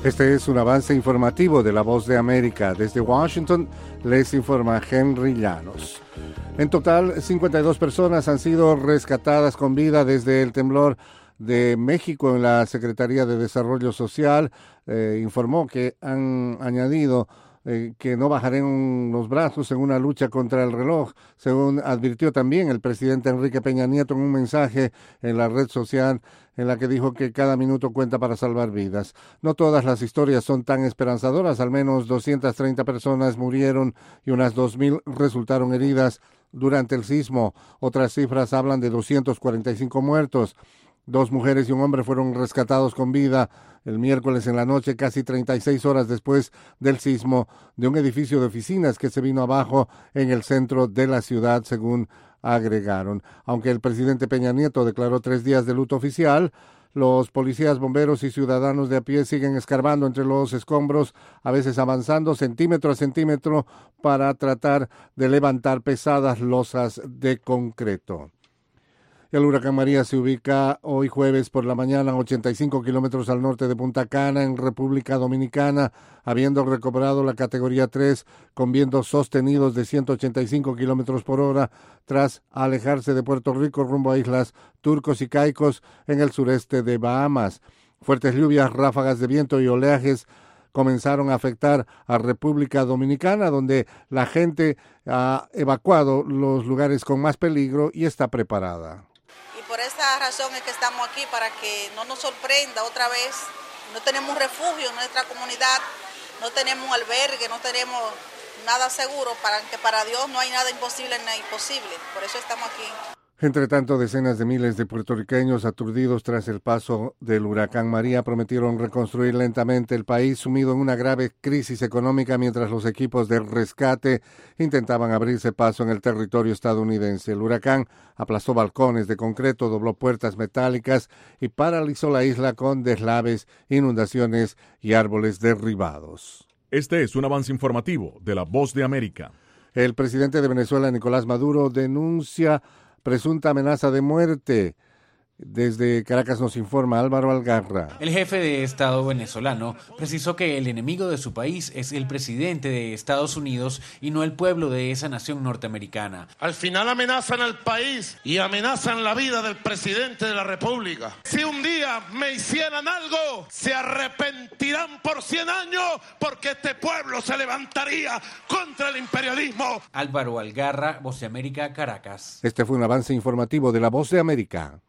Este es un avance informativo de La Voz de América. Desde Washington les informa Henry Llanos. En total, 52 personas han sido rescatadas con vida desde el temblor de México. En la Secretaría de Desarrollo Social informó que han añadido que no bajarán los brazos en una lucha contra el reloj, según advirtió también el presidente Enrique Peña Nieto en un mensaje en la red social en la que dijo que cada minuto cuenta para salvar vidas. No todas las historias son tan esperanzadoras. Al menos 230 personas murieron y unas 2,000 resultaron heridas durante el sismo. Otras cifras hablan de 245 muertos. 2 mujeres y un hombre fueron rescatados con vida el miércoles en la noche, casi 36 horas después del sismo de un edificio de oficinas que se vino abajo en el centro de la ciudad, según agregaron. Aunque el presidente Peña Nieto declaró 3 días de luto oficial, los policías, bomberos y ciudadanos de a pie siguen escarbando entre los escombros, a veces avanzando centímetro a centímetro para tratar de levantar pesadas losas de concreto. El huracán María se ubica hoy jueves por la mañana a 85 kilómetros al norte de Punta Cana, en República Dominicana, habiendo recobrado la categoría 3 con vientos sostenidos de 185 kilómetros por hora tras alejarse de Puerto Rico rumbo a Islas Turcos y Caicos en el sureste de Bahamas. Fuertes lluvias, ráfagas de viento y oleajes comenzaron a afectar a República Dominicana, donde la gente ha evacuado los lugares con más peligro y está preparada. Por esa razón es que estamos aquí, para que no nos sorprenda otra vez. No tenemos refugio en nuestra comunidad, no tenemos albergue, no tenemos nada seguro, para Dios no hay nada imposible ni imposible. Por eso estamos aquí. Entre tanto, decenas de miles de puertorriqueños aturdidos tras el paso del huracán María prometieron reconstruir lentamente el país sumido en una grave crisis económica mientras los equipos de rescate intentaban abrirse paso en el territorio estadounidense. El huracán aplastó balcones de concreto, dobló puertas metálicas y paralizó la isla con deslaves, inundaciones y árboles derribados. Este es un avance informativo de La Voz de América. El presidente de Venezuela, Nicolás Maduro, denuncia presunta amenaza de muerte. Desde Caracas nos informa Álvaro Algarra. El jefe de Estado venezolano precisó que el enemigo de su país es el presidente de Estados Unidos y no el pueblo de esa nación norteamericana. Al final amenazan al país y amenazan la vida del presidente de la República. Si un día me hicieran algo, se arrepentirán por 100 años, porque este pueblo se levantaría contra el imperialismo. Álvaro Algarra, Voz de América, Caracas. Este fue un avance informativo de La Voz de América.